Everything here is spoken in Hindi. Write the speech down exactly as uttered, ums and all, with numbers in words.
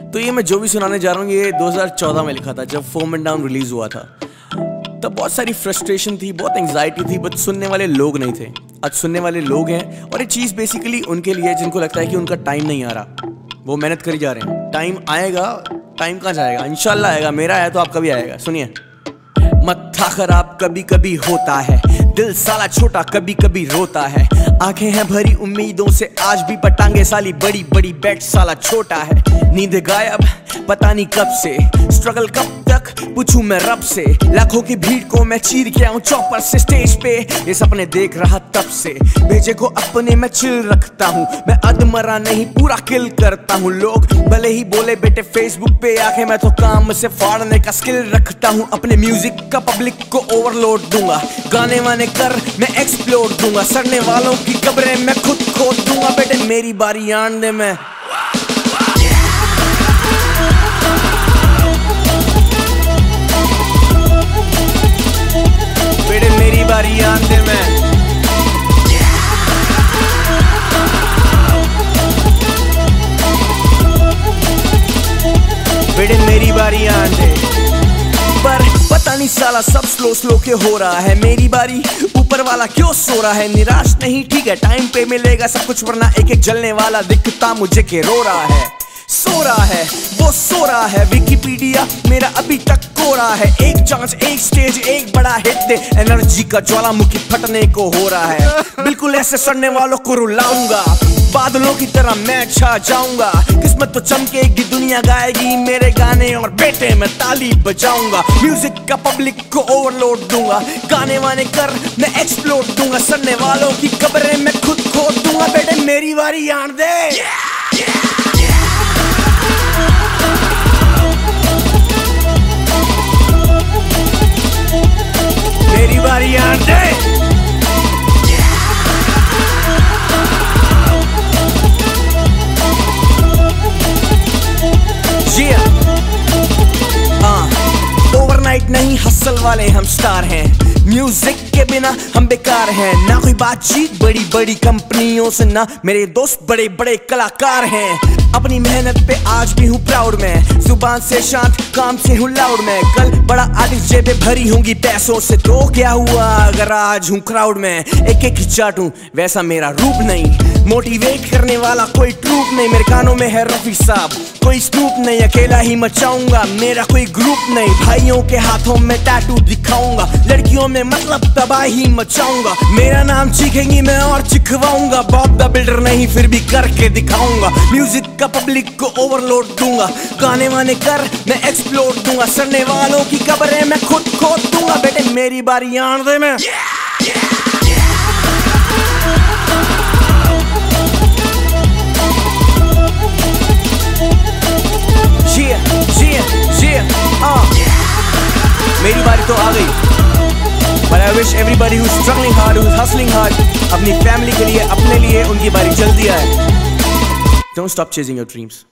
तो ये मैं जो भी सुनाने जा रहा हूँ ये दो हज़ार चौदह में लिखा था, जब फोम एंड डाउन रिलीज हुआ था। तब बहुत सारी फ्रस्ट्रेशन थी, बहुत एंग्जाइटी थी, बट सुनने वाले लोग नहीं थे। आज सुनने वाले लोग हैं और ये चीज़ बेसिकली उनके लिए जिनको लगता है कि उनका टाइम नहीं आ रहा। वो मेहनत करी जा रहे हैं, टाइम आएगा। टाइम कहाँ जाएगा? इंशाल्लाह आएगा। मेरा आया तो आपका भी आएगा। सुनिए। मत्था खराब कभी कभी होता है, दिल साला छोटा कभी कभी रोता है, आंखें हैं भरी उम्मीदों से आज भी पटांगे साली बड़ी बड़ी, बैट साला छोटा है, नींद गायब पता नहीं कब से, स्ट्रगल कब तक पूछूं मैं रब से, लाखों की भीड़ को मैं चीर के आऊं चौपर से स्टेज पे, ये सपने देख रहा तब से, भेजे को अपने मैं चिल रखता हूँ, मैं अधमरा नहीं पूरा किल करता हूँ, लोग भले ही बोले बेटे फेसबुक पे आके, मैं तो काम से फाड़ने का स्किल रखता हूँ, अपने म्यूजिक का पब्लिक को ओवरलोड दूंगा, गाने वाने कर मैं एक्सप्लोर दूंगा, सड़ने वालों की कब्रें मैं खुद खोद दूंगा, बेटे मेरी बारी आन दे मैं बेटे मेरी बारी आन दे मैं बेटे मेरी बारी आन दे। पर पता नहीं साला सब स्लो स्लो के हो रहा है, मेरी बारी ऊपर वाला क्यों सो रहा है, निराश नहीं ठीक है टाइम पे मिलेगा सब कुछ, वरना एक एक जलने वाला दिखता मुझे के रो रहा है, सो रहा है वो सो रहा है, विकिपीडिया मेरा अभी तक को रहा है, एक चांस एक स्टेज एक बड़ा हिट दे, एनर्जी का ज्वालामुखी फटने को हो रहा है, बिल्कुल ऐसे सड़ने वालों को रुलाऊंगा, बादलों की तरह मैं छा जाऊंगा, किस्मत तो चमकेगी दुनिया गाएगी मेरे गाने और बेटे मैं ताली बजाऊंगा, म्यूजिक का पब्लिक को ओवरलोड दूंगा, गाने वाने कर मैं एक्सप्लोर दूंगा, सड़ने वालों की कब्रें मैं खुद खोद दूंगा, बेटे मेरी बारी आन दे। मेरी बारी आन दे। ओवरनाइट नहीं हसल वाले हम स्टार हैं, म्यूजिक के बिना हम बेकार हैं, ना कोई बातचीत बड़ी बड़ी कंपनियों से, ना मेरे दोस्त बड़े बड़े कलाकार हैं, अपनी मेहनत पे आज भी हूँ प्राउड में, जुबान से शांत काम से हूँ लाउड में, कल बड़ा आर्टिस्ट जेबें भरी होंगी पैसों से, तो क्या हुआ अगर आज हूँ क्राउड में, एक एक चाटूं वैसा मेरा रूप नहीं, मोटिवेट करने वाला कोई ट्रूप नहीं, मेरे कानों में है रफी साहब कोई स्कूप नहीं, अकेला ही मचाऊंगा मेरा कोई ग्रुप नहीं, भाइयों के हाथों में टैटू दिखाऊंगा, लड़कियों में मतलब तबाही मचाऊंगा, मेरा नाम चीखेंगी मैं और चिखवाऊंगा, बॉब द बिल्डर नहीं फिर भी करके दिखाऊंगा, म्यूजिक का पब्लिक को ओवरलोड दूंगा, गाने वाने कर मैं एक्सप्लोर दूंगा, सड़ने वालों की कब्रें मैं खुद खोद दूंगा, बेटे मेरी बारी आन दे मैं। मेरी बारी तो आ गई, but I wish everybody who's struggling hard, who's hustling hard, अपनी फैमिली के लिए, अपने लिए उनकी बारी जल्दी आए। Don't stop chasing your dreams.